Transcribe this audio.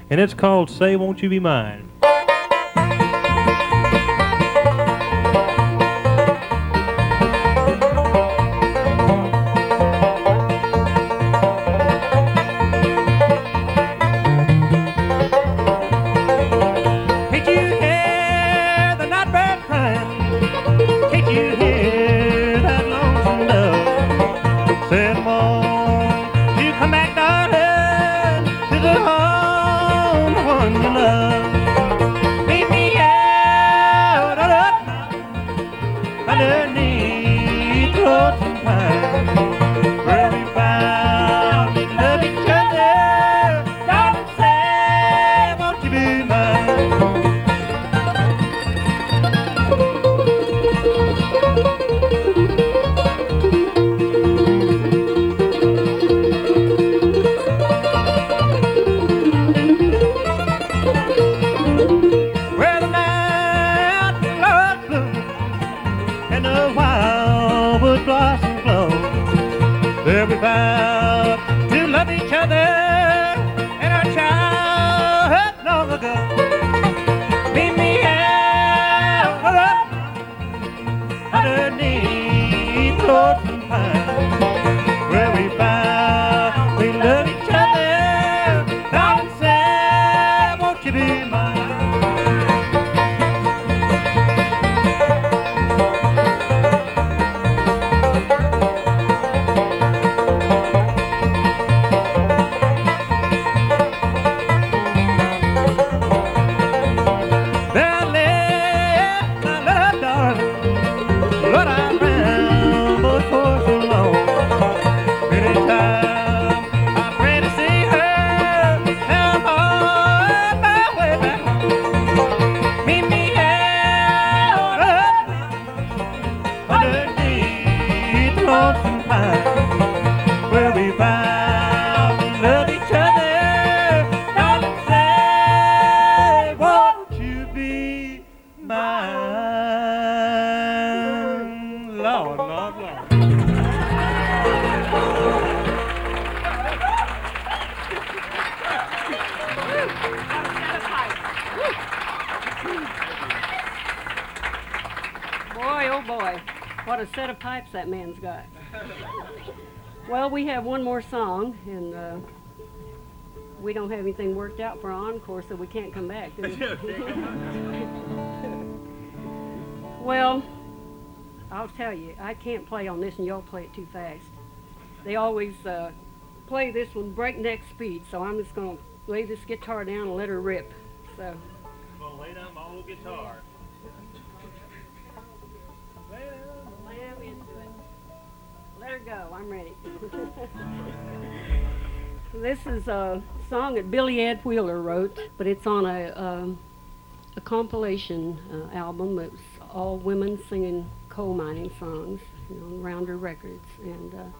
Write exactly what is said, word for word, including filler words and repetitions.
and it's called Say Won't You Be Mine. We vowed to love each other in our childhood long ago. Meet me out underneath Lordson Pine, where we vowed we love each other. Darling, say, won't you be mine? Where we vow to love each other. Darling, say, won't you be mine? Lord, Lord, Lord. Boy, oh boy, what a set of pipes that man's got. Well, we have one more song, and uh, we don't have anything worked out for encore, so we can't come back, do we? Well, I'll tell you, I can't play on this, and y'all play it too fast. They always uh, play this one breakneck speed, so I'm just going to lay this guitar down and let her rip. So. I'm going to lay down my old guitar. Slam into it. Let her go. I'm ready. This is a song that Billy Ed Wheeler wrote, but it's on a um, a compilation uh, album. It's all women singing coal mining songs, you know, on Rounder Records, and uh,